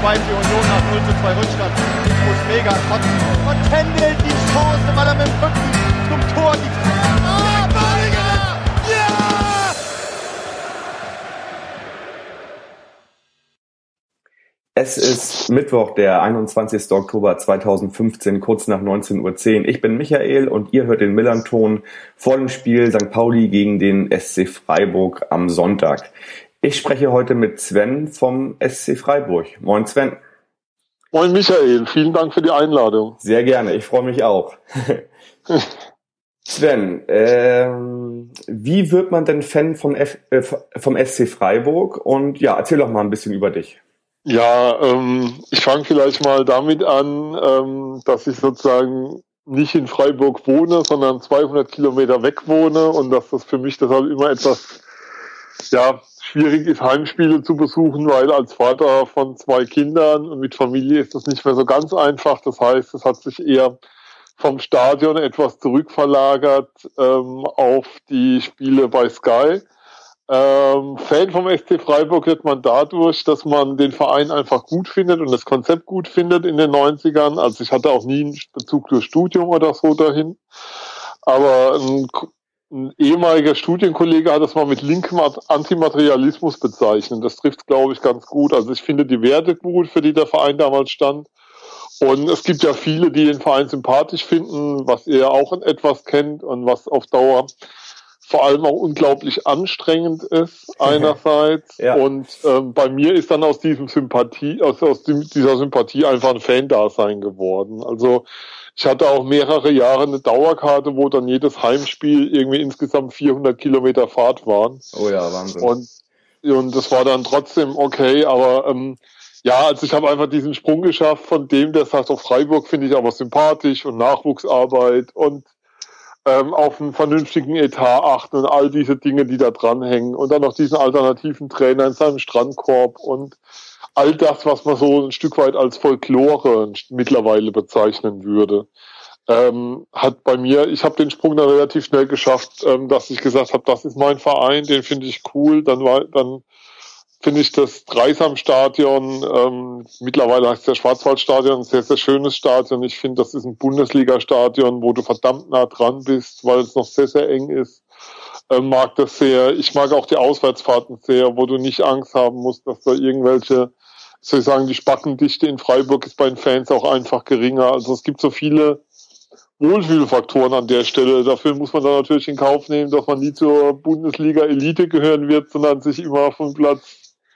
befreit die Union nach 0:2 Rückstand. Ich muss mega kotzen. Und Kendall die Chance, weil er mit dem Rücken zum Tor die Balinger! Ja! Es ist Mittwoch, der 21. Oktober 2015, kurz nach 19:10 Uhr. Ich bin Michael und ihr hört den Millern-Ton vor dem Spiel St. Pauli gegen den SC Freiburg am Sonntag. Ich spreche heute mit Sven vom SC Freiburg. Moin Sven. Moin Michael, vielen Dank für die Einladung. Sehr gerne, ich freue mich auch. Sven, wie wird man denn Fan vom SC Freiburg? Und ja, erzähl doch mal ein bisschen über dich. Ja, ich fange vielleicht mal damit an, dass ich sozusagen nicht in Freiburg wohne, sondern 200 Kilometer weg wohne und dass das für mich deshalb immer etwas schwierig ist, Heimspiele zu besuchen, weil als Vater von 2 Kindern und mit Familie ist das nicht mehr so ganz einfach. Das heißt, es hat sich eher vom Stadion etwas zurückverlagert auf die Spiele bei Sky. Fan vom SC Freiburg wird man dadurch, dass man den Verein einfach gut findet und das Konzept gut findet in den 90ern. Also ich hatte auch nie einen Bezug durch Studium oder so dahin. Aber ein ehemaliger Studienkollege hat das mal mit linkem Antimaterialismus bezeichnet. Das trifft, glaube ich, ganz gut. Also ich finde die Werte gut, für die der Verein damals stand. Und es gibt ja viele, die den Verein sympathisch finden, was ihr ja auch in etwas kennt und was auf Dauer vor allem auch unglaublich anstrengend ist einerseits. Ja. Und bei mir ist dann aus dieser Sympathie einfach ein Fan-Dasein geworden. Also ich hatte auch mehrere Jahre eine Dauerkarte, wo dann jedes Heimspiel irgendwie insgesamt 400 Kilometer Fahrt waren. Oh ja, Wahnsinn. Und das war dann trotzdem okay, aber also ich habe einfach diesen Sprung geschafft von dem, der sagt, auf Freiburg finde ich aber sympathisch und Nachwuchsarbeit und auf einen vernünftigen Etat achten und all diese Dinge, die da dranhängen und dann noch diesen alternativen Trainer in seinem Strandkorb und all das, was man so ein Stück weit als Folklore mittlerweile bezeichnen würde, hat bei mir, ich habe den Sprung dann relativ schnell geschafft, dass ich gesagt habe, das ist mein Verein, den finde ich cool, dann finde ich das Dreisamstadion, mittlerweile heißt es ja Schwarzwaldstadion, ein sehr, sehr schönes Stadion. Ich finde, das ist ein Bundesliga-Stadion, wo du verdammt nah dran bist, weil es noch sehr, sehr eng ist. Mag das sehr. Ich mag auch die Auswärtsfahrten sehr, wo du nicht Angst haben musst, dass da irgendwelche, soll ich sagen, die Spackendichte in Freiburg ist bei den Fans auch einfach geringer. Also es gibt so viele Wohlfühlfaktoren an der Stelle. Dafür muss man dann natürlich in Kauf nehmen, dass man nie zur Bundesliga-Elite gehören wird, sondern sich immer von Platz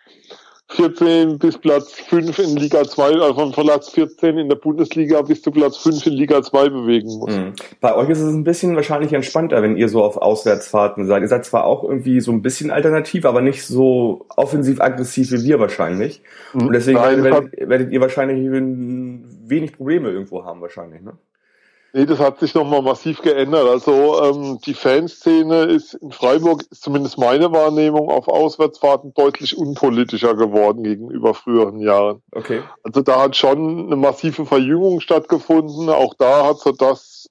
14 bis Platz 5 in Liga 2, also von Platz 14 in der Bundesliga bis zu Platz 5 in Liga 2 bewegen muss. Bei euch ist es ein bisschen wahrscheinlich entspannter, wenn ihr so auf Auswärtsfahrten seid. Ihr seid zwar auch irgendwie so ein bisschen alternativ, aber nicht so offensiv-aggressiv wie wir wahrscheinlich. Und deswegen werdet ihr wahrscheinlich wenig Probleme irgendwo haben wahrscheinlich, ne? Nee, das hat sich nochmal massiv geändert. Also die Fanszene ist in Freiburg, ist zumindest meine Wahrnehmung, auf Auswärtsfahrten deutlich unpolitischer geworden gegenüber früheren Jahren. Okay. Also da hat schon eine massive Verjüngung stattgefunden. Auch da hat so das,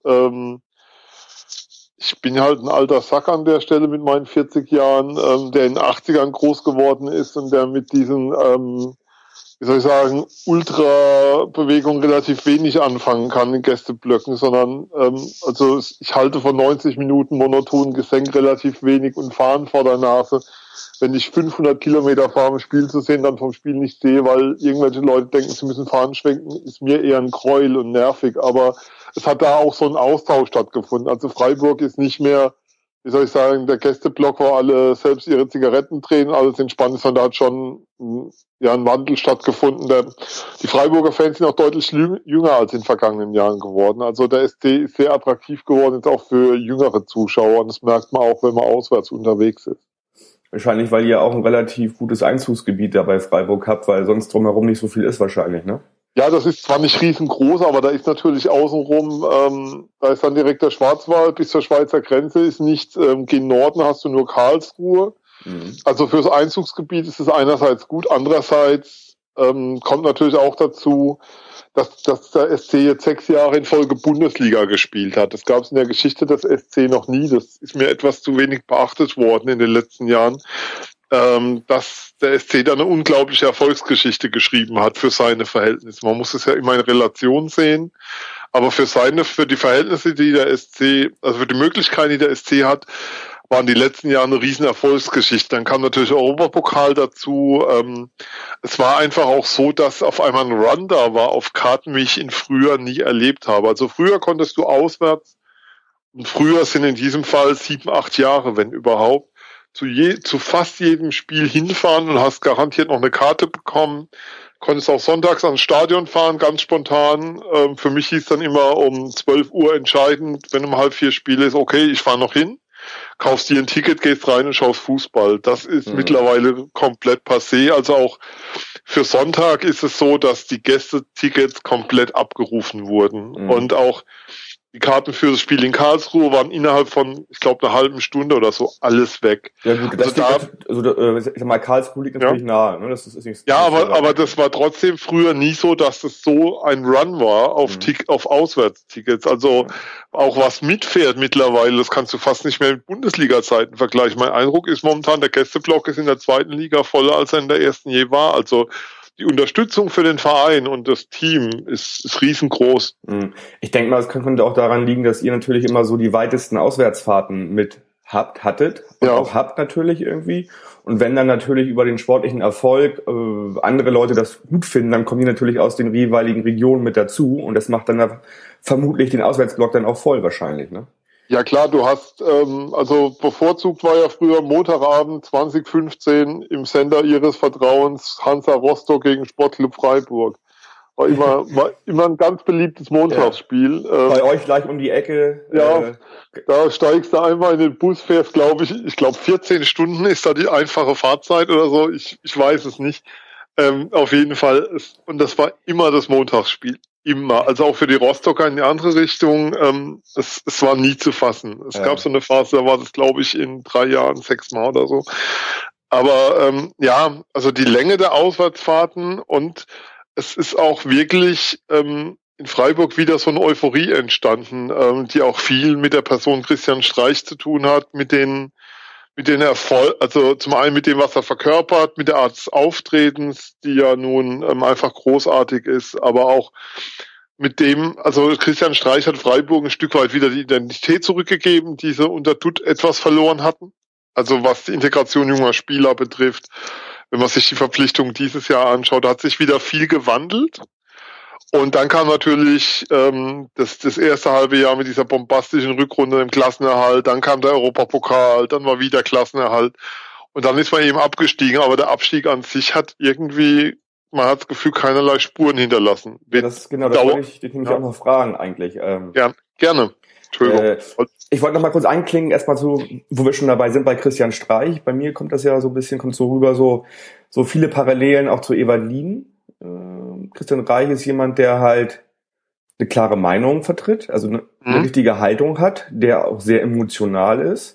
ich bin halt ein alter Sack an der Stelle mit meinen 40 Jahren, der in den 80ern groß geworden ist und der mit diesen Ultra-Bewegung relativ wenig anfangen kann in Gästeblöcken, sondern ich halte von 90 Minuten monotonen Gesänge relativ wenig und Fahren vor der Nase. Wenn ich 500 Kilometer fahre, um Spiel zu sehen, dann vom Spiel nicht sehe, weil irgendwelche Leute denken, sie müssen Fahnen schwenken, ist mir eher ein Gräuel und nervig. Aber es hat da auch so ein Austausch stattgefunden. Also Freiburg ist nicht mehr, der Gästeblock, wo alle selbst ihre Zigaretten drehen, alles entspannt ist, sondern da hat schon ein Wandel stattgefunden. Die Freiburger Fans sind auch deutlich jünger als in den vergangenen Jahren geworden. Also der SC ist sehr attraktiv geworden, jetzt auch für jüngere Zuschauer. Und das merkt man auch, wenn man auswärts unterwegs ist. Wahrscheinlich, weil ihr auch ein relativ gutes Einzugsgebiet da bei Freiburg habt, weil sonst drumherum nicht so viel ist wahrscheinlich, ne? Ja, das ist zwar nicht riesengroß, aber da ist natürlich außenrum, da ist dann direkt der Schwarzwald bis zur Schweizer Grenze, ist nicht, gen Norden hast du nur Karlsruhe. Also fürs Einzugsgebiet ist es einerseits gut, andererseits kommt natürlich auch dazu, dass der SC jetzt 6 Jahre in Folge Bundesliga gespielt hat. Das gab es in der Geschichte des SC noch nie. Das ist mir etwas zu wenig beachtet worden in den letzten Jahren. dass der SC da eine unglaubliche Erfolgsgeschichte geschrieben hat für seine Verhältnisse. Man muss es ja immer in Relation sehen, aber für die Verhältnisse, die der SC, also für die Möglichkeiten, die der SC hat, waren die letzten Jahre eine riesen Erfolgsgeschichte. Dann kam natürlich Europapokal dazu. Es war einfach auch so, dass auf einmal ein Run da war auf Karten, wie ich ihn früher nie erlebt habe. Also früher konntest du auswärts, und früher sind in diesem Fall 7, 8 Jahre, wenn überhaupt, zu fast jedem Spiel hinfahren und hast garantiert noch eine Karte bekommen. Konntest auch sonntags ans Stadion fahren, ganz spontan. Für mich hieß dann immer um 12 Uhr entscheidend, wenn um 3:30 Spiel ist, okay, ich fahre noch hin. Kaufst dir ein Ticket, gehst rein und schaust Fußball. Das ist mittlerweile komplett passé. Also auch für Sonntag ist es so, dass die Gästetickets komplett abgerufen wurden. Und auch die Karten für das Spiel in Karlsruhe waren innerhalb von, ich glaube, einer halben Stunde oder so alles weg. Ja gut, ich sag mal, Karlsruhe liegt natürlich nahe. Ne? Das ist nicht, aber das war trotzdem früher nie so, dass das so ein Run war auf Auswärtstickets. Also auch was mitfährt mittlerweile, das kannst du fast nicht mehr mit Bundesliga-Zeiten vergleichen. Mein Eindruck ist momentan, der Gästeblock ist in der 2. Liga voller, als er in der 1. je war. Also die Unterstützung für den Verein und das Team ist riesengroß. Ich denke mal, es könnte auch daran liegen, dass ihr natürlich immer so die weitesten Auswärtsfahrten hattet und auch habt natürlich irgendwie. Und wenn dann natürlich über den sportlichen Erfolg andere Leute das gut finden, dann kommen die natürlich aus den jeweiligen Regionen mit dazu und das macht dann vermutlich den Auswärtsblock dann auch voll wahrscheinlich, ne? Ja klar, du hast, also bevorzugt war ja früher Montagabend 2015 im Sender ihres Vertrauens Hansa Rostock gegen Sportclub Freiburg. War immer ein ganz beliebtes Montagsspiel. Bei euch gleich um die Ecke. Da steigst du einmal in den Bus, fährst, ich glaube 14 Stunden ist da die einfache Fahrzeit oder so, ich weiß es nicht. Auf jeden Fall, und das war immer das Montagsspiel. Immer, also auch für die Rostocker in die andere Richtung, es war nie zu fassen. Es gab so eine Phase, da war das, glaube ich, in 3 Jahren 6 Mal oder so. Aber also die Länge der Auswärtsfahrten und es ist auch wirklich in Freiburg wieder so eine Euphorie entstanden, die auch viel mit der Person Christian Streich zu tun hat, mit den Erfolg, also zum einen mit dem, was er verkörpert, mit der Art des Auftretens, die ja nun einfach großartig ist, aber auch mit dem, also Christian Streich hat Freiburg ein Stück weit wieder die Identität zurückgegeben, die sie unter Dutt etwas verloren hatten. Also was die Integration junger Spieler betrifft, wenn man sich die Verpflichtung dieses Jahr anschaut, hat sich wieder viel gewandelt. Und dann kam natürlich das erste halbe Jahr mit dieser bombastischen Rückrunde im Klassenerhalt, dann kam der Europapokal, dann war wieder Klassenerhalt und dann ist man eben abgestiegen, aber der Abstieg an sich hat irgendwie, man hat das Gefühl, keinerlei Spuren hinterlassen. Ja, das wollte ich dich nämlich auch noch fragen eigentlich. Gerne. Entschuldigung. Ich wollte noch mal kurz einklingen, erstmal so, wo wir schon dabei sind bei Christian Streich. Bei mir kommt das ja so ein bisschen, kommt so rüber, so viele Parallelen auch zu Evalin. Christian Streich ist jemand, der halt eine klare Meinung vertritt, also eine richtige Haltung hat, der auch sehr emotional ist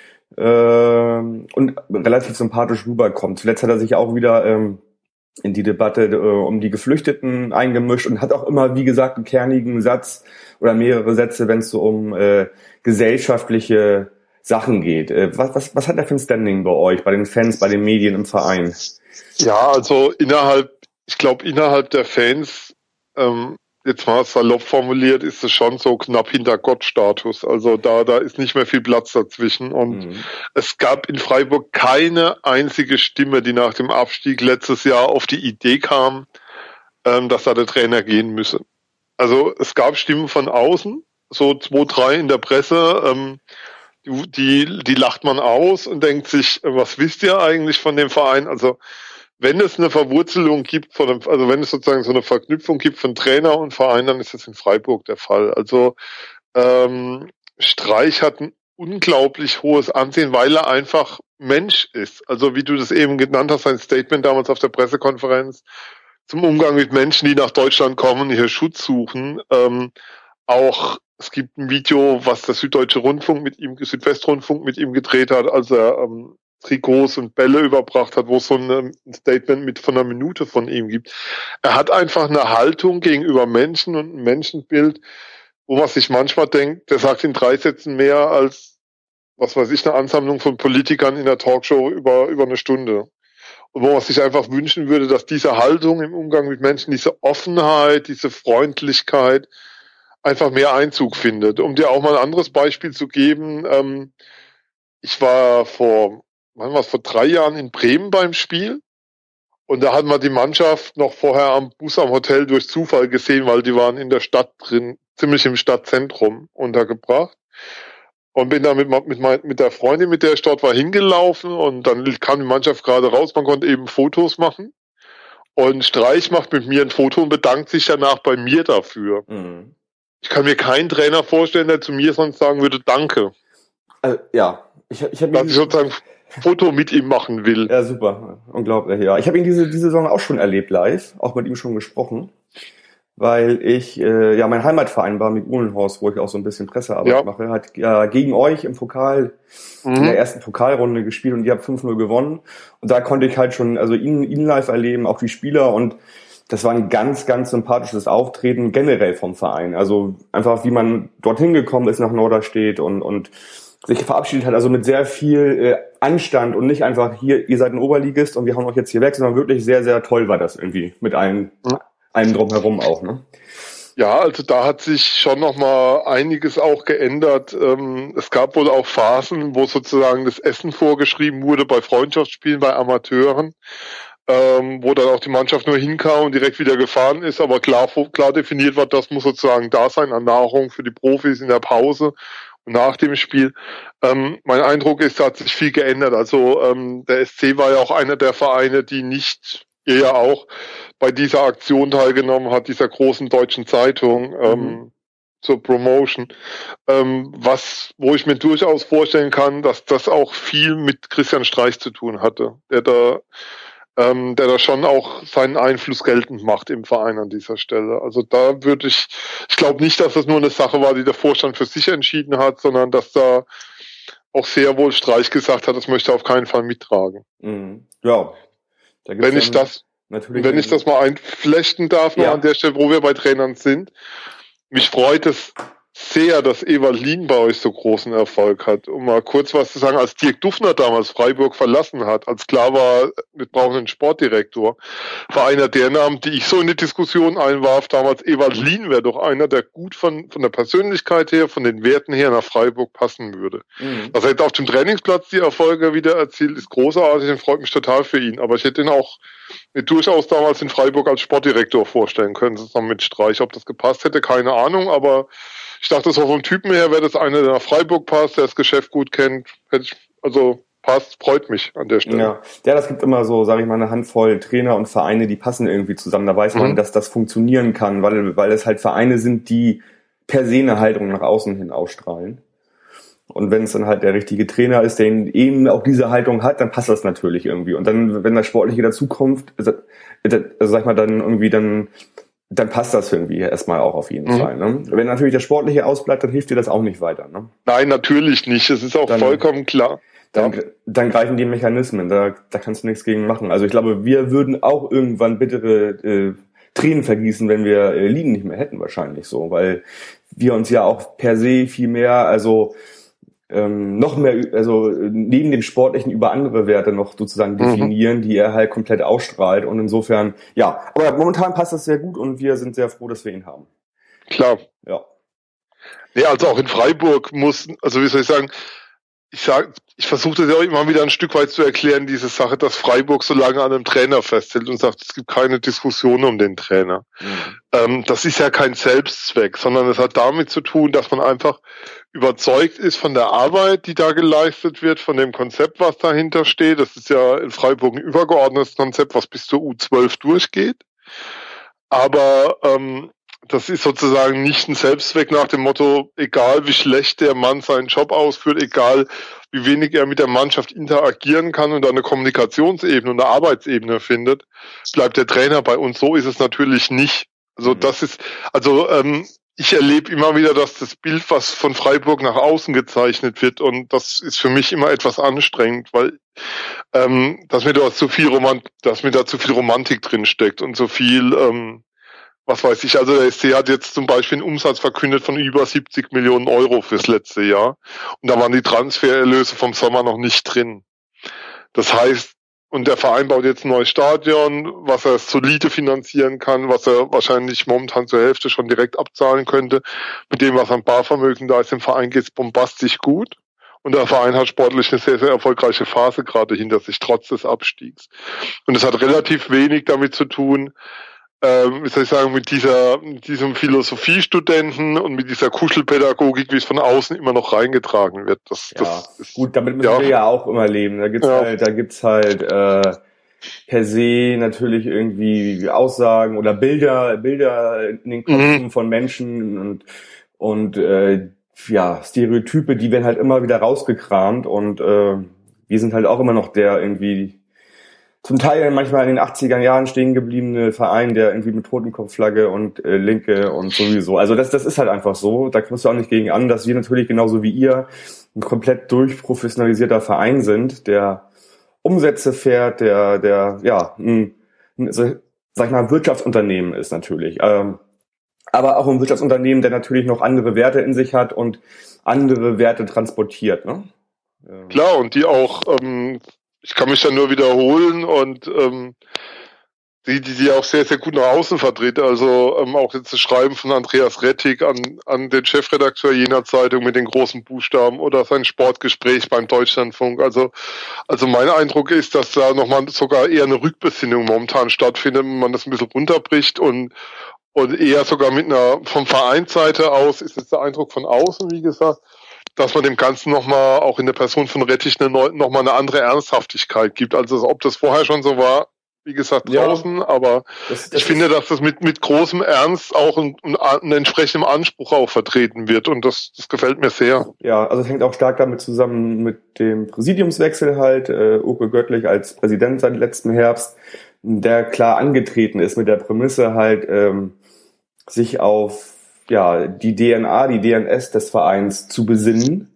und relativ sympathisch rüberkommt. Zuletzt hat er sich auch wieder in die Debatte um die Geflüchteten eingemischt und hat auch immer, wie gesagt, einen kernigen Satz oder mehrere Sätze, wenn es so um gesellschaftliche Sachen geht. Was hat er für ein Standing bei euch, bei den Fans, bei den Medien im Verein? Ja, also innerhalb der Fans, jetzt mal salopp formuliert, ist es schon so knapp hinter Gott-Status. Also da ist nicht mehr viel Platz dazwischen. Und es gab in Freiburg keine einzige Stimme, die nach dem Abstieg letztes Jahr auf die Idee kam, dass da der Trainer gehen müsse. Also es gab Stimmen von außen, so 2, 3 in der Presse, die lacht man aus und denkt sich, was wisst ihr eigentlich von dem Verein? Also wenn es eine Verwurzelung gibt, wenn es sozusagen so eine Verknüpfung gibt von Trainer und Verein, dann ist das in Freiburg der Fall. Also Streich hat ein unglaublich hohes Ansehen, weil er einfach Mensch ist. Also wie du das eben genannt hast, sein Statement damals auf der Pressekonferenz zum Umgang mit Menschen, die nach Deutschland kommen und hier Schutz suchen. Auch es gibt ein Video, was der Südwestrundfunk mit ihm gedreht hat, als er Trikots und Bälle überbracht hat, wo es so ein Statement von 1 Minute von ihm gibt. Er hat einfach eine Haltung gegenüber Menschen und ein Menschenbild, wo man sich manchmal denkt, der sagt in 3 Sätzen mehr als was weiß ich, eine Ansammlung von Politikern in der Talkshow über eine Stunde. Und wo man sich einfach wünschen würde, dass diese Haltung im Umgang mit Menschen, diese Offenheit, diese Freundlichkeit einfach mehr Einzug findet. Um dir auch mal ein anderes Beispiel zu geben, ich war vor 3 Jahren in Bremen beim Spiel und da hat man die Mannschaft noch vorher am Bus am Hotel durch Zufall gesehen, weil die waren in der Stadt drin, ziemlich im Stadtzentrum untergebracht. Und bin da mit der Freundin, mit der ich dort war, hingelaufen und dann kam die Mannschaft gerade raus, man konnte eben Fotos machen. Und Streich macht mit mir ein Foto und bedankt sich danach bei mir dafür. Mhm. Ich kann mir keinen Trainer vorstellen, der zu mir sonst sagen würde, danke. Ja, ich sozusagen ein Foto mit ihm machen will. Ja, super. Unglaublich, ja. Ich habe ihn diese Saison auch schon erlebt live, auch mit ihm schon gesprochen. Weil ich, mein Heimatverein war mit Uhlenhorst, wo ich auch so ein bisschen Pressearbeit mache, hat gegen euch im Pokal in der ersten Pokalrunde gespielt und ihr habt 5-0 gewonnen. Und da konnte ich halt schon, also ihn live erleben, auch die Spieler, und das war ein ganz, ganz sympathisches Auftreten generell vom Verein. Also einfach, wie man dorthin gekommen ist nach Norderstedt und sich verabschiedet hat, also mit sehr viel Anstand und nicht einfach hier, ihr seid ein Oberligist und wir hauen euch jetzt hier weg, sondern wirklich sehr, sehr toll war das irgendwie mit allen drumherum auch, ne? Ja, also da hat sich schon noch mal einiges auch geändert. Es gab wohl auch Phasen, wo sozusagen das Essen vorgeschrieben wurde bei Freundschaftsspielen, bei Amateuren, wo dann auch die Mannschaft nur hinkam und direkt wieder gefahren ist, aber klar definiert war, das muss sozusagen da sein an Nahrung für die Profis in der Pause und nach dem Spiel. Mein Eindruck ist, da hat sich viel geändert. Also der SC war ja auch einer der Vereine, die nicht, ihr ja auch, bei dieser Aktion teilgenommen hat, dieser großen deutschen Zeitung zur Promotion, wo ich mir durchaus vorstellen kann, dass das auch viel mit Christian Streich zu tun hatte, der da schon auch seinen Einfluss geltend macht im Verein an dieser Stelle. Also da würde ich glaube nicht, dass das nur eine Sache war, die der Vorstand für sich entschieden hat, sondern dass da auch sehr wohl Streich gesagt hat, das möchte er auf keinen Fall mittragen. Mhm. Ja. Wenn ich das mal einflechten darf, noch an der Stelle, wo wir bei Trainern sind. Mich freut es sehr, dass Ewald Lien bei euch so großen Erfolg hat. Um mal kurz was zu sagen, als Dirk Dufner damals Freiburg verlassen hat, als klar war, wir brauchen einen Sportdirektor, war einer der Namen, die ich so in die Diskussion einwarf, damals Ewald Lien wäre doch einer, der gut von der Persönlichkeit her, von den Werten her nach Freiburg passen würde. Mhm. Dass er jetzt auf dem Trainingsplatz die Erfolge wieder erzielt, ist großartig und freut mich total für ihn. Aber ich hätte ihn auch mir durchaus damals in Freiburg als Sportdirektor vorstellen können, zusammen mit Streich. Ob das gepasst hätte, keine Ahnung, aber ich dachte, so vom Typen her wäre das einer, der nach Freiburg passt, der das Geschäft gut kennt. Passt, freut mich an der Stelle. Ja, das gibt immer so, sage ich mal, eine Handvoll Trainer und Vereine, die passen irgendwie zusammen. Da weiß man, dass das funktionieren kann, weil es halt Vereine sind, die per se eine Haltung nach außen hin ausstrahlen. Und wenn es dann halt der richtige Trainer ist, der eben auch diese Haltung hat, dann passt das natürlich irgendwie. Und dann, wenn das Sportliche dazukommt, also sag ich mal, dann passt das irgendwie erstmal auch auf jeden Fall. Ne? Wenn natürlich der Sportliche ausbleibt, dann hilft dir das auch nicht weiter. Ne? Nein, natürlich nicht. Es ist auch vollkommen klar. Dann greifen die Mechanismen, da kannst du nichts gegen machen. Also ich glaube, wir würden auch irgendwann bittere Tränen vergießen, wenn wir Ligen nicht mehr hätten, wahrscheinlich so, weil wir uns ja auch per se viel mehr, also noch mehr, also neben dem Sportlichen über andere Werte noch sozusagen definieren, die er halt komplett ausstrahlt, und insofern, ja, aber momentan passt das sehr gut und wir sind sehr froh, dass wir ihn haben. Klar. Ja. Nee, also auch in Freiburg ich versuche das ja auch immer wieder ein Stück weit zu erklären, diese Sache, dass Freiburg so lange an einem Trainer festhält und sagt, es gibt keine Diskussion um den Trainer. Das ist ja kein Selbstzweck, sondern es hat damit zu tun, dass man einfach überzeugt ist von der Arbeit, die da geleistet wird, von dem Konzept, was dahinter steht. Das ist ja in Freiburg ein übergeordnetes Konzept, was bis zur U12 durchgeht. Aber das ist sozusagen nicht ein Selbstzweck nach dem Motto, egal wie schlecht der Mann seinen Job ausführt, egal wie wenig er mit der Mannschaft interagieren kann und eine Kommunikationsebene und eine Arbeitsebene findet, bleibt der Trainer bei uns. So ist es natürlich nicht. Also ich erlebe immer wieder, dass das Bild, was von Freiburg nach außen gezeichnet wird, und das ist für mich immer etwas anstrengend, weil dass mir da zu viel Romantik drin steckt und so viel was weiß ich, also der SC hat jetzt zum Beispiel einen Umsatz verkündet von über 70 Millionen Euro fürs letzte Jahr. Und da waren die Transfererlöse vom Sommer noch nicht drin. Das heißt, und der Verein baut jetzt ein neues Stadion, was er solide finanzieren kann, was er wahrscheinlich momentan zur Hälfte schon direkt abzahlen könnte. Mit dem, was an Barvermögen da ist, im Verein geht es bombastisch gut. Und der Verein hat sportlich eine sehr, sehr erfolgreiche Phase gerade hinter sich, trotz des Abstiegs. Und es hat relativ wenig damit zu tun, wie soll ich sagen, mit diesem Philosophiestudenten und mit dieser Kuschelpädagogik, wie es von außen immer noch reingetragen wird. Das ist, gut, damit müssen wir ja auch immer leben. Da gibt's halt per se natürlich irgendwie Aussagen oder Bilder in den Köpfen von Menschen und Stereotype, die werden halt immer wieder rausgekramt und wir sind halt auch immer noch der irgendwie zum Teil manchmal in den 80er Jahren stehen gebliebene Verein, der irgendwie mit Totenkopfflagge und Linke und sowieso. Also das ist halt einfach so. Da kommst du auch nicht gegen an, dass wir natürlich genauso wie ihr ein komplett durchprofessionalisierter Verein sind, der Umsätze fährt, der sag ich mal, Wirtschaftsunternehmen ist natürlich. Aber auch ein Wirtschaftsunternehmen, der natürlich noch andere Werte in sich hat und andere Werte transportiert, ne? Klar, und die auch ich kann mich da nur wiederholen und die auch sehr, sehr gut nach außen vertritt. Also auch jetzt das Schreiben von Andreas Rettig an den Chefredakteur jener Zeitung mit den großen Buchstaben oder sein Sportgespräch beim Deutschlandfunk. Also mein Eindruck ist, dass da nochmal sogar eher eine Rückbesinnung momentan stattfindet, wenn man das ein bisschen runterbricht und eher sogar mit vom Vereinsseite aus ist es der Eindruck von außen, wie gesagt, dass man dem Ganzen nochmal, auch in der Person von Rettich, nochmal eine andere Ernsthaftigkeit gibt. Also ob das vorher schon so war, wie gesagt, draußen, aber ich finde, dass das mit großem Ernst auch einen entsprechenden Anspruch auch vertreten wird und das gefällt mir sehr. Ja, also es hängt auch stark damit zusammen mit dem Präsidiumswechsel halt, Uwe Göttlich als Präsident seit letztem Herbst, der klar angetreten ist mit der Prämisse halt, sich auf die DNA, die DNS des Vereins zu besinnen.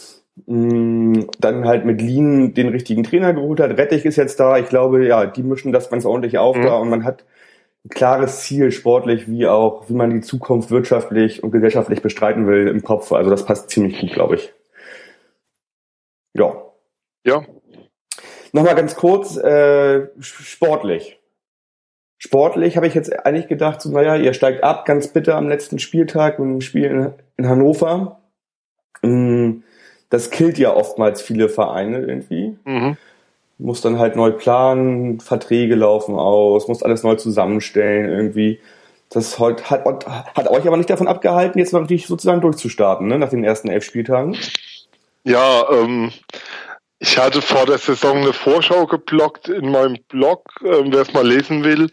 Dann halt mit Lien den richtigen Trainer geholt hat. Rettich ist jetzt da. Ich glaube, die mischen das ganz ordentlich auf da und man hat ein klares Ziel sportlich, wie man die Zukunft wirtschaftlich und gesellschaftlich bestreiten will im Kopf. Also das passt ziemlich gut, glaube ich. Ja. Nochmal ganz kurz, sportlich. Sportlich habe ich jetzt eigentlich gedacht, ihr steigt ab, ganz bitter am letzten Spieltag mit dem Spiel in Hannover. Das killt ja oftmals viele Vereine irgendwie. Muss dann halt neu planen, Verträge laufen aus, muss alles neu zusammenstellen irgendwie. Das hat euch aber nicht davon abgehalten, jetzt wirklich sozusagen durchzustarten, ne, nach den ersten 11 Spieltagen. Ja, ich hatte vor der Saison eine Vorschau geblockt in meinem Blog, wer es mal lesen will,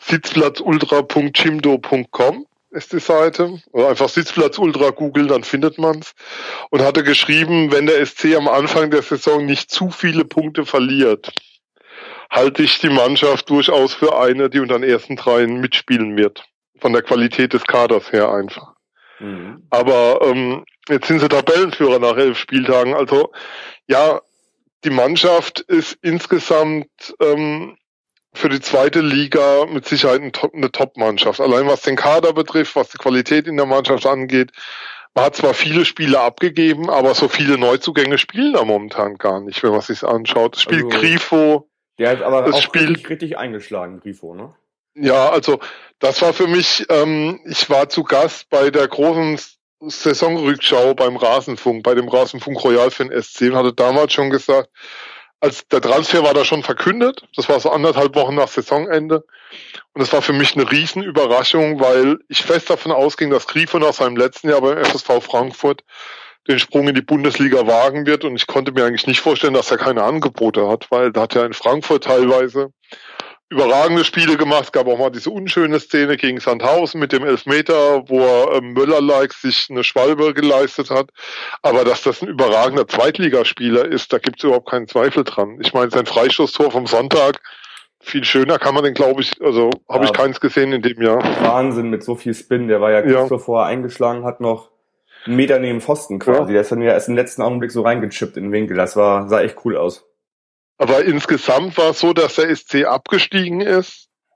sitzplatzultra.chimdo.com ist die Seite. Oder einfach Sitzplatzultra googeln, dann findet man's. Und hatte geschrieben, wenn der SC am Anfang der Saison nicht zu viele Punkte verliert, halte ich die Mannschaft durchaus für eine, die unter den ersten 3 mitspielen wird. Von der Qualität des Kaders her einfach. Aber jetzt sind sie Tabellenführer nach 11 Spieltagen. Also die Mannschaft ist insgesamt für die zweite Liga mit Sicherheit eine Top-Mannschaft. Allein was den Kader betrifft, was die Qualität in der Mannschaft angeht. Man hat zwar viele Spiele abgegeben, aber so viele Neuzugänge spielen da momentan gar nicht, wenn man sich anschaut. Das spielt Grifo. Der hat aber auch richtig eingeschlagen, Grifo, ne? Ja, also das war für mich, ich war zu Gast bei der großen Saisonrückschau bei dem Rasenfunk Royal für den SC und hatte damals schon gesagt, als der Transfer war da schon verkündet, das war so 1,5 Wochen nach Saisonende und das war für mich eine Riesenüberraschung, weil ich fest davon ausging, dass Grifo nach seinem letzten Jahr beim FSV Frankfurt den Sprung in die Bundesliga wagen wird und ich konnte mir eigentlich nicht vorstellen, dass er keine Angebote hat, weil da hat er in Frankfurt teilweise überragende Spiele gemacht. Es gab auch mal diese unschöne Szene gegen Sandhausen mit dem Elfmeter, wo er Möller-like sich eine Schwalbe geleistet hat. Aber dass das ein überragender Zweitligaspieler ist, da gibt es überhaupt keinen Zweifel dran. Ich meine, sein Freistoßtor vom Sonntag, viel schöner kann man den, glaube ich, habe ich keins gesehen in dem Jahr. Wahnsinn mit so viel Spin. Der war ja kurz bevor er eingeschlagen hat, noch einen Meter neben Pfosten quasi. Der ist dann ja erst im letzten Augenblick so reingechippt in den Winkel. Das sah echt cool aus. Aber insgesamt war es so, dass der SC abgestiegen ist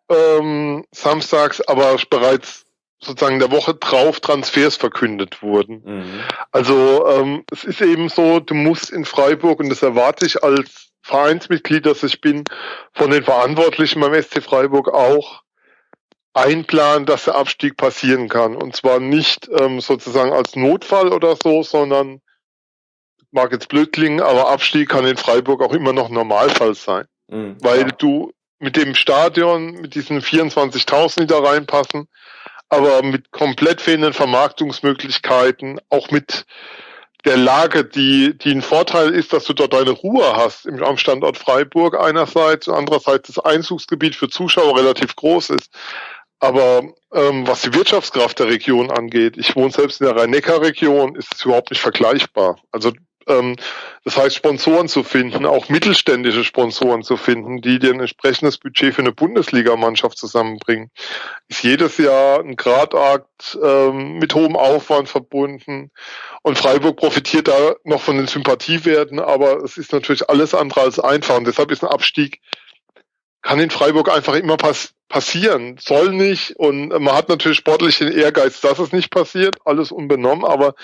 samstags, aber bereits sozusagen der Woche drauf Transfers verkündet wurden. Mhm. Also es ist eben so, du musst in Freiburg, und das erwarte ich als Vereinsmitglied, das ich bin, von den Verantwortlichen beim SC Freiburg auch einplanen, dass der Abstieg passieren kann. Und zwar nicht sozusagen als Notfall oder so, sondern, mag jetzt blöd klingen, aber Abstieg kann in Freiburg auch immer noch Normalfall sein. Mhm, weil du mit dem Stadion, mit diesen 24.000, die da reinpassen, aber mit komplett fehlenden Vermarktungsmöglichkeiten, auch mit der Lage, die ein Vorteil ist, dass du dort deine Ruhe hast am Standort Freiburg einerseits und andererseits das Einzugsgebiet für Zuschauer relativ groß ist. Aber was die Wirtschaftskraft der Region angeht, ich wohne selbst in der Rhein-Neckar-Region, ist es überhaupt nicht vergleichbar. Also das heißt, Sponsoren zu finden, auch mittelständische Sponsoren zu finden, die dir ein entsprechendes Budget für eine Bundesligamannschaft zusammenbringen, ist jedes Jahr ein Gradakt mit hohem Aufwand verbunden. Und Freiburg profitiert da noch von den Sympathiewerten, aber es ist natürlich alles andere als einfach. Und deshalb ist ein Abstieg, kann in Freiburg einfach immer passieren, soll nicht. Und man hat natürlich sportlich den Ehrgeiz, dass es nicht passiert, alles unbenommen, aber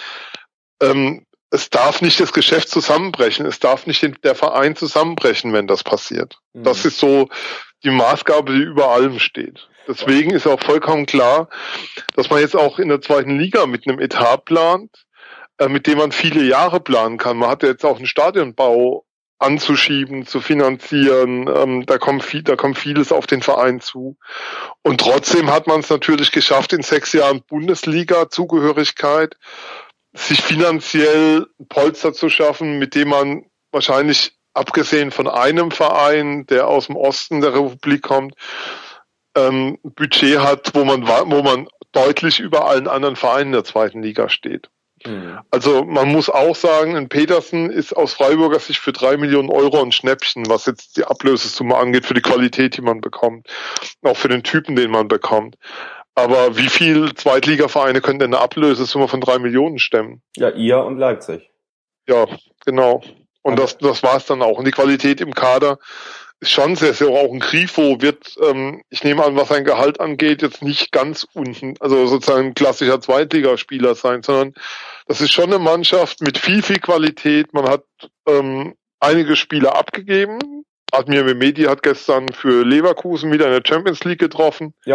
es darf nicht das Geschäft zusammenbrechen, es darf nicht der Verein zusammenbrechen, wenn das passiert. Mhm. Das ist so die Maßgabe, die über allem steht. Deswegen ist auch vollkommen klar, dass man jetzt auch in der zweiten Liga mit einem Etat plant, mit dem man viele Jahre planen kann. Man hat ja jetzt auch einen Stadionbau anzuschieben, zu finanzieren, da kommt vieles auf den Verein zu. Und trotzdem hat man es natürlich geschafft, in 6 Jahren Bundesliga-Zugehörigkeit sich finanziell ein Polster zu schaffen, mit dem man wahrscheinlich, abgesehen von einem Verein, der aus dem Osten der Republik kommt, ein Budget hat, wo man deutlich über allen anderen Vereinen der zweiten Liga steht. Mhm. Also man muss auch sagen, ein Petersen ist aus Freiburger Sicht für 3 Millionen Euro ein Schnäppchen, was jetzt die Ablösesumme angeht, für die Qualität, die man bekommt, auch für den Typen, den man bekommt. Aber wie viel Zweitligavereine können denn eine Ablösesumme von 3 Millionen stemmen? Ja, ihr und Leipzig. Ja, genau. Und das war es dann auch. Und die Qualität im Kader ist schon sehr, sehr auch ein Grifo wird, ich nehme an, was sein Gehalt angeht, jetzt nicht ganz unten, also sozusagen ein klassischer Zweitligaspieler sein, sondern das ist schon eine Mannschaft mit viel, viel Qualität. Man hat einige Spieler abgegeben. Admir Mehmedi hat gestern für Leverkusen wieder in der Champions League getroffen. Ja.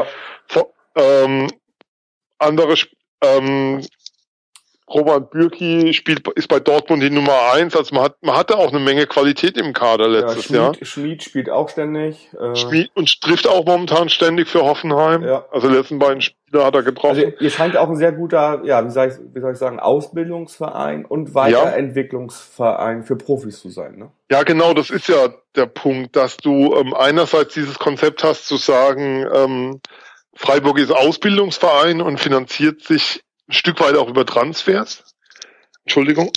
Robert Bürki ist bei Dortmund die Nummer 1, also man hatte auch eine Menge Qualität im Kader letztes Jahr. Schmied spielt auch ständig. Schmied und trifft auch momentan ständig für Hoffenheim. Ja. Also die letzten beiden Spieler hat er getroffen. Also ihr scheint auch ein sehr guter, wie soll ich sagen, Ausbildungsverein und Weiterentwicklungsverein für Profis zu sein, ne? Ja, genau, das ist ja der Punkt, dass du einerseits dieses Konzept hast zu sagen, Freiburg ist Ausbildungsverein und finanziert sich ein Stück weit auch über Transfers. Entschuldigung.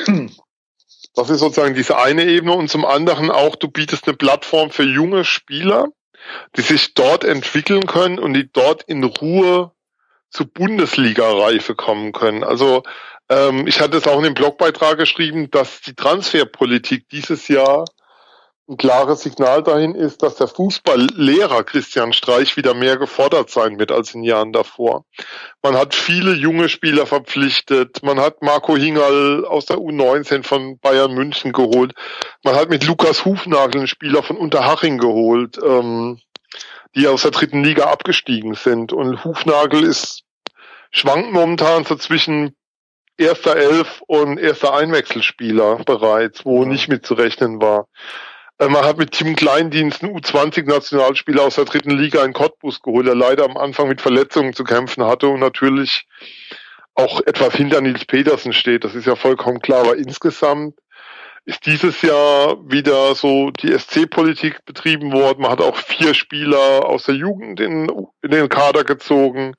Das ist sozusagen diese eine Ebene. Und zum anderen auch, du bietest eine Plattform für junge Spieler, die sich dort entwickeln können und die dort in Ruhe zu Bundesliga-Reife kommen können. Also ich hatte es auch in dem Blogbeitrag geschrieben, dass die Transferpolitik dieses Jahr ein klares Signal dahin ist, dass der Fußballlehrer Christian Streich wieder mehr gefordert sein wird als in Jahren davor. Man hat viele junge Spieler verpflichtet. Man hat Marco Hingerl aus der U19 von Bayern München geholt. Man hat mit Lukas Hufnagel einen Spieler von Unterhaching geholt, die aus der 3. Liga abgestiegen sind. Und Hufnagel schwankt momentan so zwischen erster Elf und erster Einwechselspieler bereits, wo nicht mit zu rechnen war. Man hat mit Tim Kleindienst einen U20-Nationalspieler aus der 3. Liga in Cottbus geholt, der leider am Anfang mit Verletzungen zu kämpfen hatte und natürlich auch etwas hinter Nils Petersen steht. Das ist ja vollkommen klar. Aber insgesamt ist dieses Jahr wieder so die SC-Politik betrieben worden. Man hat auch 4 Spieler aus der Jugend in den Kader gezogen,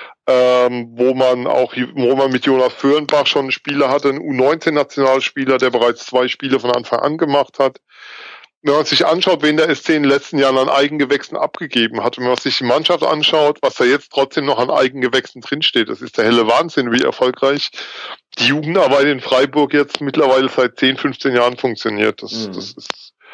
wo man mit Jonas Föhrenbach schon einen Spieler hatte, einen U19-Nationalspieler, der bereits 2 Spiele von Anfang an gemacht hat. Wenn man sich anschaut, wen der SC in den letzten Jahren an Eigengewächsen abgegeben hat, und wenn man sich die Mannschaft anschaut, was da jetzt trotzdem noch an Eigengewächsen drinsteht, das ist der helle Wahnsinn, wie erfolgreich die Jugendarbeit in Freiburg jetzt mittlerweile seit 10, 15 Jahren funktioniert. Das ist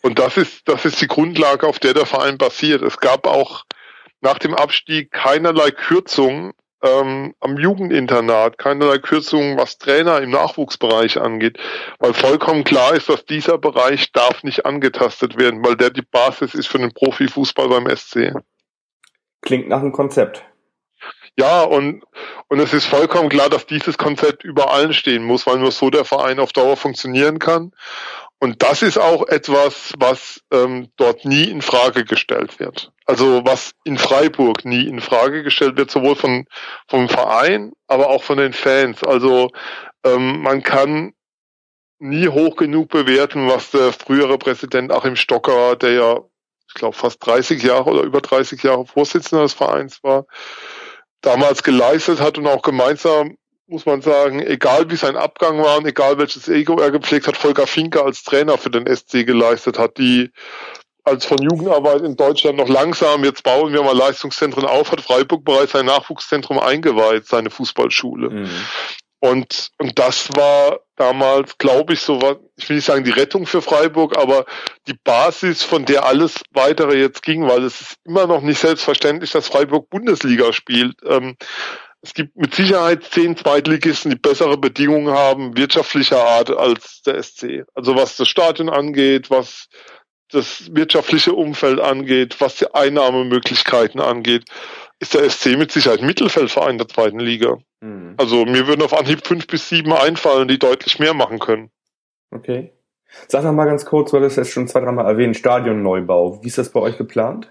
Und das ist die Grundlage, auf der der Verein basiert. Es gab auch nach dem Abstieg keinerlei Kürzungen am Jugendinternat, keinerlei Kürzungen, was Trainer im Nachwuchsbereich angeht, weil vollkommen klar ist, dass dieser Bereich darf nicht angetastet werden, weil der die Basis ist für den Profifußball beim SC. Klingt nach einem Konzept. Ja, und es ist vollkommen klar, dass dieses Konzept über allen stehen muss, weil nur so der Verein auf Dauer funktionieren kann. Und das ist auch etwas, was dort nie in Frage gestellt wird. Also was in Freiburg nie in Frage gestellt wird, sowohl vom Verein, aber auch von den Fans. Also man kann nie hoch genug bewerten, was der frühere Präsident Achim Stocker, der ja, ich glaube, fast 30 Jahre oder über 30 Jahre Vorsitzender des Vereins war, damals geleistet hat und auch gemeinsam, muss man sagen, egal wie sein Abgang war und egal welches Ego er gepflegt hat, Volker Finke als Trainer für den SC geleistet hat, die als von Jugendarbeit in Deutschland noch langsam, jetzt bauen wir mal Leistungszentren auf, hat Freiburg bereits sein Nachwuchszentrum eingeweiht, seine Fußballschule. Mhm. Und das war damals, glaube ich, so was, ich will nicht sagen die Rettung für Freiburg, aber die Basis, von der alles weitere jetzt ging, weil es ist immer noch nicht selbstverständlich, dass Freiburg Bundesliga spielt. Es gibt mit Sicherheit 10 Zweitligisten, die bessere Bedingungen haben, wirtschaftlicher Art als der SC. Also was das Stadion angeht, was das wirtschaftliche Umfeld angeht, was die Einnahmemöglichkeiten angeht, ist der SC mit Sicherheit Mittelfeldverein der 2. Liga. Mhm. Also mir würden auf Anhieb 5 bis 7 einfallen, die deutlich mehr machen können. Okay. Sag noch mal ganz kurz, du hattest jetzt schon 2-3 Mal erwähnt, Stadionneubau. Wie ist das bei euch geplant?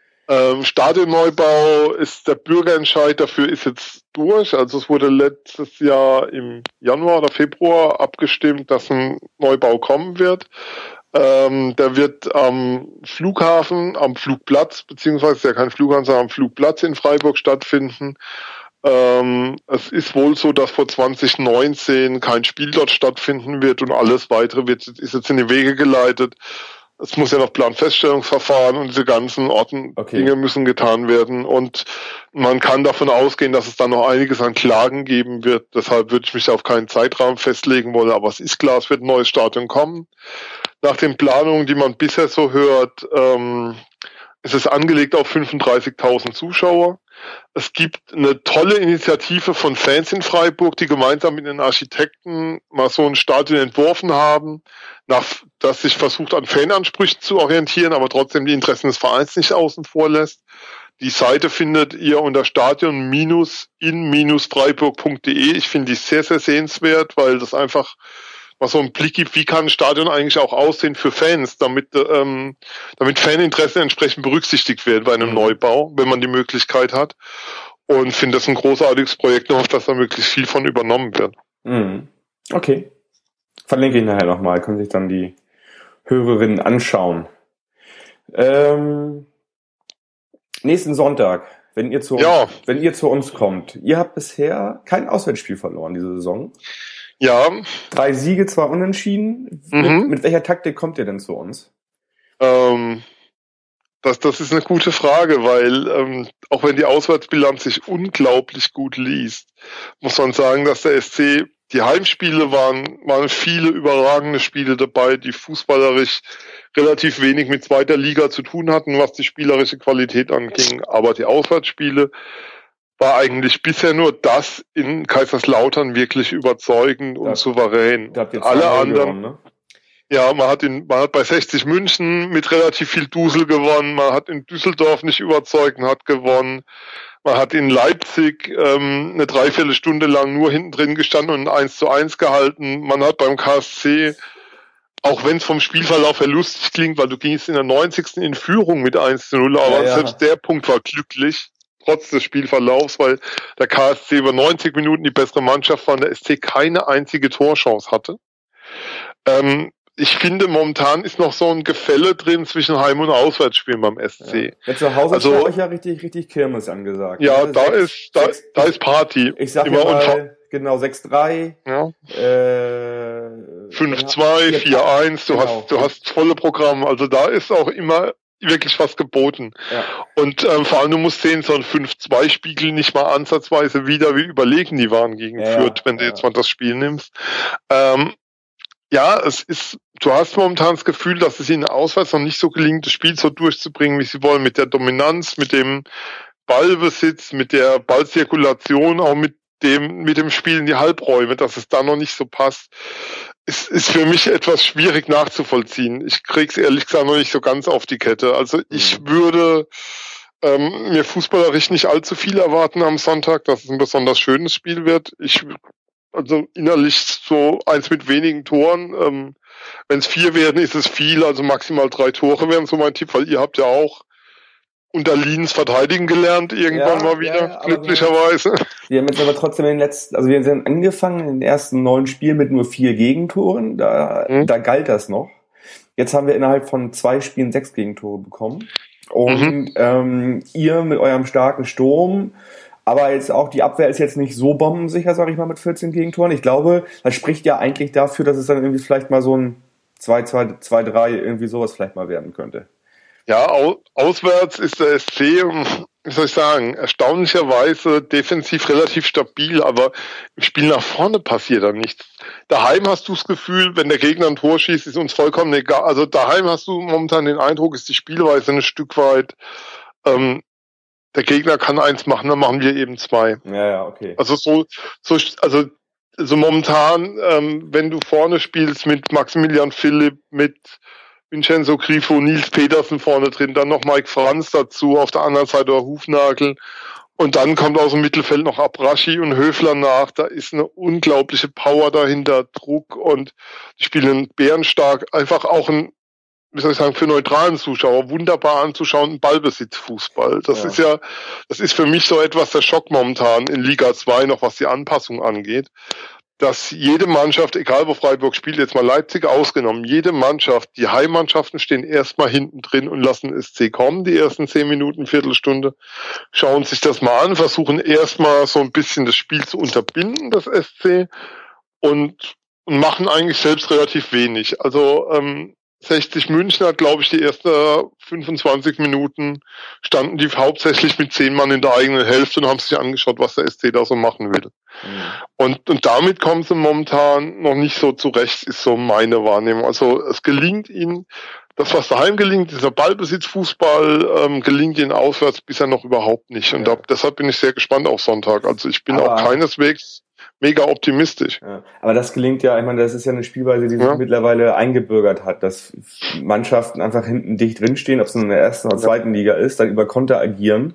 Stadionneubau ist der Bürgerentscheid dafür ist jetzt durch. Also es wurde letztes Jahr im Januar oder Februar abgestimmt, dass ein Neubau kommen wird. Der wird am Flughafen, am Flugplatz, beziehungsweise ja kein Flughafen, sondern am Flugplatz in Freiburg stattfinden. Es ist wohl so, dass vor 2019 kein Spiel dort stattfinden wird und alles weitere ist jetzt in die Wege geleitet. Es muss ja noch Planfeststellungsverfahren und diese ganzen Dinge müssen getan werden. Und man kann davon ausgehen, dass es dann noch einiges an Klagen geben wird. Deshalb würde ich mich auf keinen Zeitrahmen festlegen wollen. Aber es ist klar, es wird ein neues Stadion kommen. Nach den Planungen, die man bisher so hört, ist es angelegt auf 35.000 Zuschauer. Es gibt eine tolle Initiative von Fans in Freiburg, die gemeinsam mit den Architekten mal so ein Stadion entworfen haben, das sich versucht an Fanansprüchen zu orientieren, aber trotzdem die Interessen des Vereins nicht außen vor lässt. Die Seite findet ihr unter stadion-in-freiburg.de. Ich finde die sehr, sehr sehenswert, weil das einfach mal so einen Blick gibt, wie kann ein Stadion eigentlich auch aussehen für Fans, damit Faninteressen entsprechend berücksichtigt werden bei einem Neubau, wenn man die Möglichkeit hat. Und finde das ein großartiges Projekt und hoffe, dass da möglichst viel von übernommen wird. Okay. Verlinke ich nachher nochmal, können sich dann die Hörerinnen anschauen. Nächsten Sonntag, wenn ihr zu uns kommt. Ihr habt bisher kein Auswärtsspiel verloren diese Saison. Ja. 3 Siege, 2 Unentschieden. Mit welcher Taktik kommt ihr denn zu uns? Das ist eine gute Frage, weil auch wenn die Auswärtsbilanz sich unglaublich gut liest, muss man sagen, dass der SC, die Heimspiele waren viele überragende Spiele dabei, die fußballerisch relativ wenig mit 2. Liga zu tun hatten, was die spielerische Qualität anging. Aber die Auswärtsspiele war eigentlich bisher nur das in Kaiserslautern wirklich überzeugend und souverän. Alle anderen, gewonnen, ne? Ja, man hat bei 60 München mit relativ viel Dusel gewonnen, man hat in Düsseldorf nicht überzeugend, hat gewonnen, man hat in Leipzig eine Dreiviertelstunde lang nur hinten drin gestanden und 1:1 gehalten, man hat beim KSC, auch wenn es vom Spielverlauf her lustig klingt, weil du gingst in der 90. in Führung mit 1:0, aber selbst der Punkt war glücklich. Trotz des Spielverlaufs, weil der KSC über 90 Minuten die bessere Mannschaft war und der SC keine einzige Torchance hatte. Ich finde, momentan ist noch so ein Gefälle drin zwischen Heim- und Auswärtsspielen beim SC. Ja, zu Hause ist bei euch ja richtig Kirmes angesagt. Ja, da ist Party. Ich sag immer mal, genau, 6-3. Ja. 5-2, 4-1, du hast volle Programme. Also da ist auch immer wirklich was geboten. Ja. Und vor allem, du musst sehen, so ein 5-2 spiegelt nicht mal ansatzweise wieder, wie überlegen die waren gegen Fürth, wenn du jetzt mal das Spiel nimmst. Ja, du hast momentan das Gefühl, dass es ihnen auswärts noch nicht so gelingt, das Spiel so durchzubringen, wie sie wollen, mit der Dominanz, mit dem Ballbesitz, mit der Ballzirkulation, auch mit dem Spiel in die Halbräume, dass es da noch nicht so passt. Es ist für mich etwas schwierig nachzuvollziehen. Ich krieg's ehrlich gesagt noch nicht so ganz auf die Kette. Also ich würde mir fußballerisch nicht allzu viel erwarten am Sonntag, dass es ein besonders schönes Spiel wird. Also innerlich so eins mit wenigen Toren. Wenn es 4 werden, ist es viel. Also maximal 3 Tore wären so mein Tipp, weil ihr habt ja auch unter Liens verteidigen gelernt, irgendwann mal wieder, glücklicherweise. Wir haben jetzt aber trotzdem also wir sind angefangen in den ersten 9 Spielen mit nur 4 Gegentoren. Da galt das noch. Jetzt haben wir innerhalb von 2 Spielen 6 Gegentore bekommen. Und ihr mit eurem starken Sturm, aber jetzt auch die Abwehr ist jetzt nicht so bombensicher, sag ich mal, mit 14 Gegentoren. Ich glaube, das spricht ja eigentlich dafür, dass es dann irgendwie vielleicht mal so ein 2-2-2-3 irgendwie sowas vielleicht mal werden könnte. Ja, auswärts ist der SC, wie soll ich sagen, erstaunlicherweise defensiv relativ stabil, aber im Spiel nach vorne passiert dann nichts. Daheim hast du das Gefühl, wenn der Gegner ein Tor schießt, ist uns vollkommen egal. Also daheim hast du momentan den Eindruck, ist die Spielweise ein Stück weit, der Gegner kann 1 machen, dann machen wir eben 2. Ja, okay. Also momentan, wenn du vorne spielst mit Maximilian Philipp, mit Vincenzo Grifo, Nils Petersen vorne drin, dann noch Mike Franz dazu, auf der anderen Seite der Hufnagel. Und dann kommt aus dem Mittelfeld noch Abraschi und Höfler nach. Da ist eine unglaubliche Power dahinter, Druck, und die spielen bärenstark. Einfach auch für neutralen Zuschauer wunderbar anzuschauen, Ballbesitzfußball. Das ist für mich so etwas der Schock momentan in Liga 2, noch was die Anpassung angeht. Dass jede Mannschaft, egal wo Freiburg spielt, jetzt mal Leipzig ausgenommen, jede Mannschaft, die Heimmannschaften stehen erstmal hinten drin und lassen SC kommen, die ersten 10 Minuten, Viertelstunde, schauen sich das mal an, versuchen erstmal so ein bisschen das Spiel zu unterbinden, das SC, und machen eigentlich selbst relativ wenig. Also 60 München hat, glaube ich, die ersten 25 Minuten standen die hauptsächlich mit 10 Mann in der eigenen Hälfte und haben sich angeschaut, was der SC da so machen will. Und damit kommen sie momentan noch nicht so zurecht, ist so meine Wahrnehmung. Also es gelingt ihnen, das, was daheim gelingt, dieser Ballbesitzfußball, gelingt ihnen auswärts bisher noch überhaupt nicht. Und deshalb bin ich sehr gespannt auf Sonntag. Also ich bin auch keineswegs mega optimistisch. Ja, aber das gelingt ja, ich meine, das ist ja eine Spielweise, die sich mittlerweile eingebürgert hat, dass Mannschaften einfach hinten dicht drinstehen, ob es in der ersten oder zweiten Liga ist, dann über Konter agieren.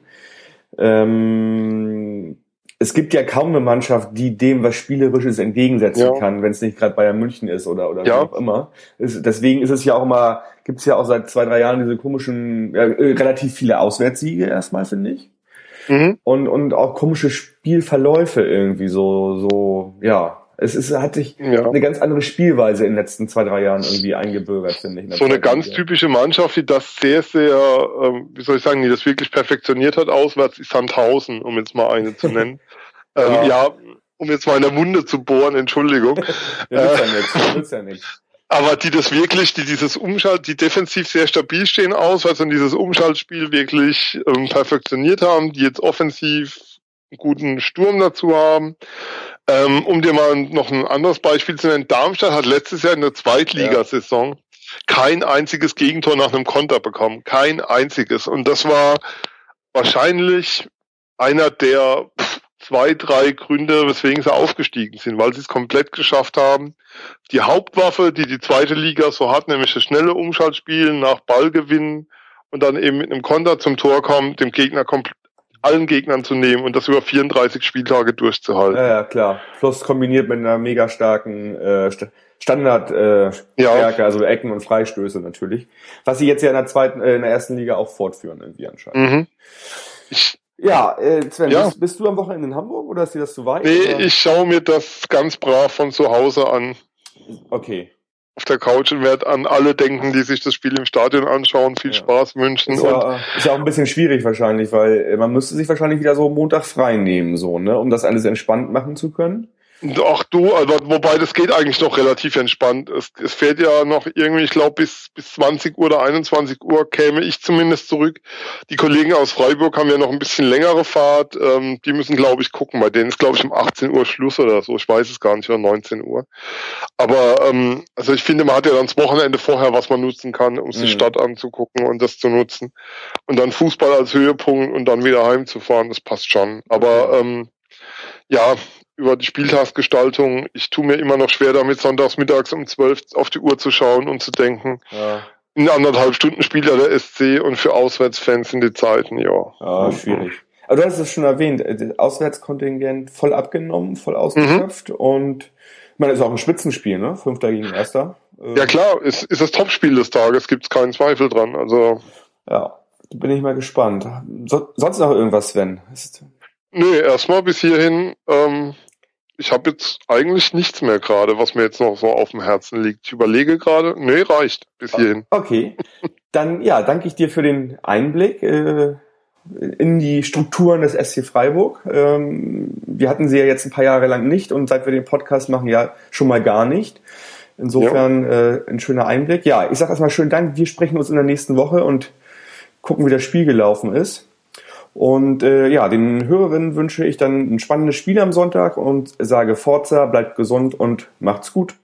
Es gibt ja kaum eine Mannschaft, die dem was Spielerisches entgegensetzen kann, wenn es nicht gerade Bayern München ist oder wie auch immer. Deswegen ist es ja auch immer, gibt es ja auch seit 2-3 Jahren diese komischen, relativ viele Auswärtssiege erstmal, finde ich. Und auch komische Spielverläufe irgendwie so. Es hat sich eine ganz andere Spielweise in den letzten 2-3 Jahren irgendwie eingebürgert, finde ich. So eine ganz typische Mannschaft, die das sehr, sehr, die das wirklich perfektioniert hat auswärts, ist Sandhausen, um jetzt mal eine zu nennen. Um jetzt mal in der Wunde zu bohren, Entschuldigung. Nützt ja nichts. Aber die dieses die defensiv sehr stabil stehen auswärts und dieses Umschaltspiel wirklich perfektioniert haben, die jetzt offensiv einen guten Sturm dazu haben. Um dir mal noch ein anderes Beispiel zu nennen, Darmstadt hat letztes Jahr in der Zweitligasaison kein einziges Gegentor nach einem Konter bekommen. Kein einziges. Und das war wahrscheinlich einer der 2-3 Gründe, weswegen sie aufgestiegen sind, weil sie es komplett geschafft haben, die Hauptwaffe, die zweite Liga so hat, nämlich das schnelle Umschaltspiel nach Ballgewinn und dann eben mit einem Konter zum Tor kommen, dem Gegner allen Gegnern zu nehmen und das über 34 Spieltage durchzuhalten. Ja, klar. Plus kombiniert mit einer mega starken Standardstärke, also Ecken und Freistöße natürlich. Was sie jetzt ja in der ersten Liga auch fortführen irgendwie anscheinend. Sven, bist du am Wochenende in Hamburg oder ist dir das zu weit? Nee, ich schaue mir das ganz brav von zu Hause an. Okay. Auf der Couch und werde an alle denken, die sich das Spiel im Stadion anschauen. Viel Spaß wünschen. Ist ja auch ein bisschen schwierig wahrscheinlich, weil man müsste sich wahrscheinlich wieder so Montag frei nehmen, so, ne, um das alles entspannt machen zu können. Ach du, also, wobei das geht eigentlich noch relativ entspannt. Es fährt ja noch irgendwie, ich glaube, bis 20 Uhr oder 21 Uhr käme ich zumindest zurück. Die Kollegen aus Freiburg haben ja noch ein bisschen längere Fahrt. Die müssen, glaube ich, gucken. Bei denen ist, glaube ich, um 18 Uhr Schluss oder so. Ich weiß es gar nicht, oder 19 Uhr. Aber also ich finde, man hat ja dann das Wochenende vorher, was man nutzen kann, um sich die Stadt anzugucken und das zu nutzen. Und dann Fußball als Höhepunkt und dann wieder heimzufahren, das passt schon. Aber ja, über die Spieltagsgestaltung, ich tue mir immer noch schwer damit, sonntags mittags um 12 auf die Uhr zu schauen und zu denken, in 1,5 Stunden spielt ja der SC und für Auswärtsfans sind die Zeiten, schwierig. Aber du hast es schon erwähnt, das Auswärtskontingent voll abgenommen, voll ausgeschöpft und ich meine, es ist auch ein Spitzenspiel, ne? 5. gegen 1. Ja klar, ist das Topspiel des Tages, gibt's keinen Zweifel dran, also. Ja, da bin ich mal gespannt. Sonst noch irgendwas, Sven? Nee, erstmal bis hierhin, ich habe jetzt eigentlich nichts mehr gerade, was mir jetzt noch so auf dem Herzen liegt. Ich überlege gerade, reicht bis hierhin. Okay, dann danke ich dir für den Einblick in die Strukturen des SC Freiburg. Wir hatten sie ja jetzt ein paar Jahre lang nicht und seit wir den Podcast machen, ja schon mal gar nicht. Insofern ein schöner Einblick. Ja, ich sage erstmal schönen Dank. Wir sprechen uns in der nächsten Woche und gucken, wie das Spiel gelaufen ist. Und den Hörerinnen wünsche ich dann ein spannendes Spiel am Sonntag und sage Forza, bleibt gesund und macht's gut.